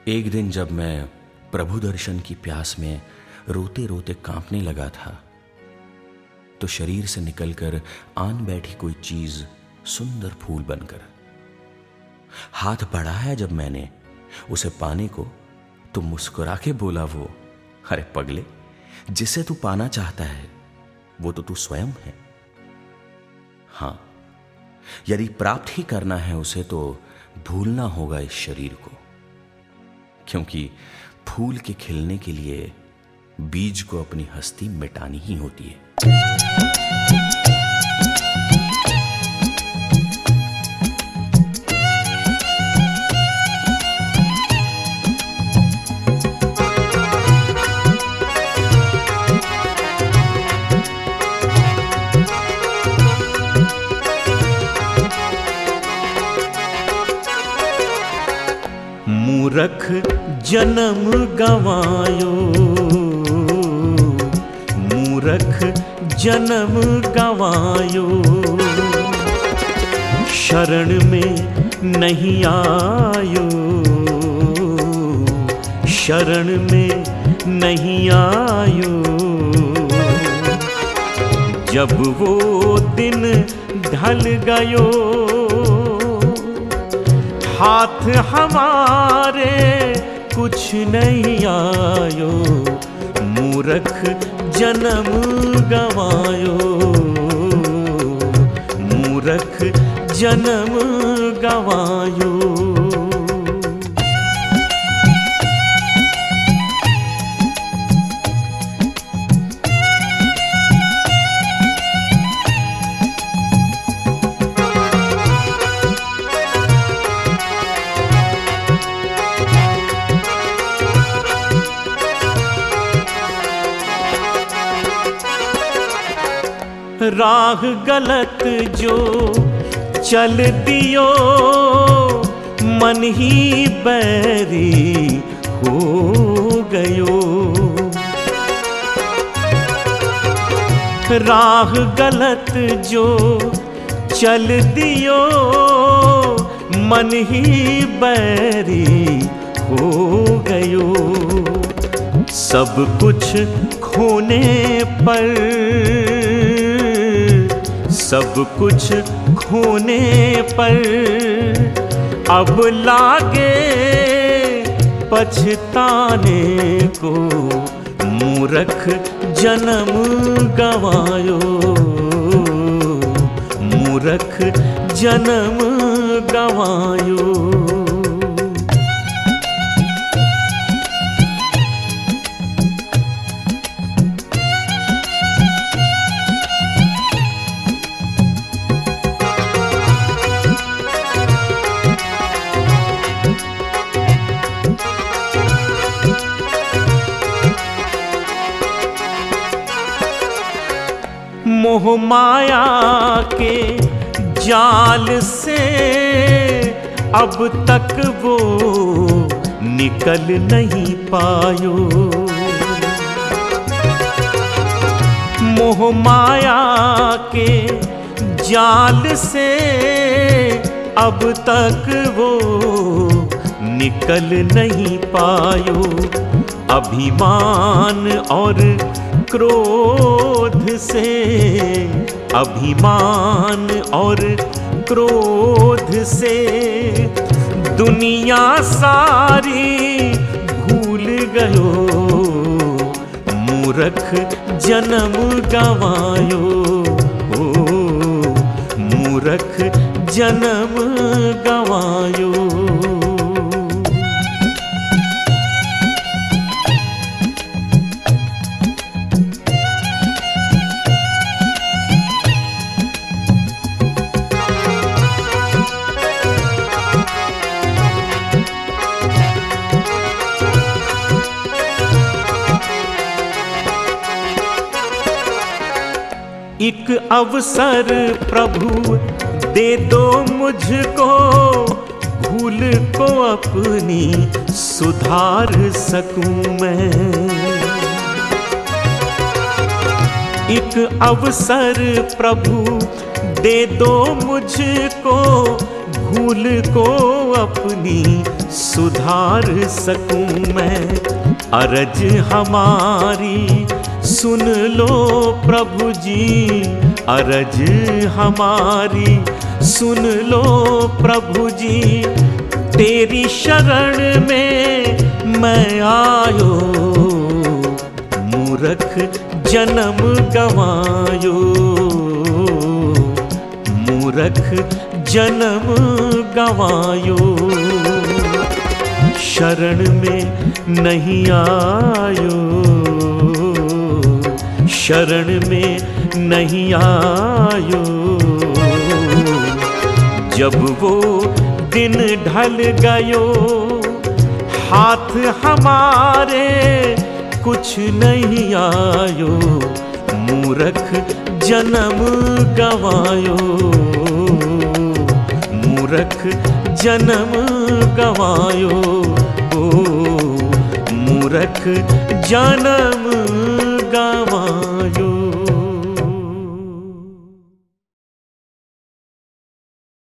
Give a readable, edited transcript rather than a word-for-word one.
एक दिन जब मैं प्रभु दर्शन की प्यास में रोते रोते कांपने लगा था, तो शरीर से निकलकर आन बैठी कोई चीज सुंदर फूल बनकर। हाथ बढ़ाया जब मैंने उसे पाने को, तो मुस्कुरा के बोला वो, अरे पगले, जिसे तू पाना चाहता है वो तो तू स्वयं है। हां, यदि प्राप्त ही करना है उसे तो भूलना होगा इस शरीर को, क्योंकि फूल के खिलने के लिए बीज को अपनी हस्ती मिटानी ही होती है। मूरख जन्म गवायो, मूरख जन्म गवायो, शरण में नहीं आयो, शरण में नहीं आयो। जब वो दिन ढल गयो, हाथ हमारे कुछ नहीं आयो, मूरख जन्म गवायो, मूरख जन्म गवायो। राह गलत जो चल दियो, मन ही बैरी हो गयो। राह गलत जो चल दियो, मन ही बैरी हो गयो। सब कुछ खोने पर, सब कुछ खोने पर, अब लागे पछताने को, मूरख जन्म गवायो, मूरख जन्म गवायो। मोह माया के जाल से अब तक वो निकल नहीं पायो। मोह माया के जाल से अब तक वो निकल नहीं पायो। अभिमान और क्रोध से, अभिमान और क्रोध से दुनिया सारी भूल गयो, मूरख जन्म गवायो, मूरख जन्म गवायो। एक अवसर प्रभु दे दो मुझको, भूल को अपनी सुधार सकूं मैं। एक अवसर प्रभु दे दो मुझको, भूल को अपनी सुधार सकूं मैं। अरज हमारी सुन लो प्रभु जी, अरज हमारी सुन लो प्रभु जी। तेरी शरण में मैं आयो, मूर्ख जन्म गवायो, मूर्ख जन्म गवायो। शरण में नहीं आयो, शरण में नहीं आयो। जब वो दिन ढल गयो, हाथ हमारे कुछ नहीं आयो, मूर्ख जन्म गवायो, मूर्ख जन्म गवायो, ओ मूर्ख जन्म गवायो।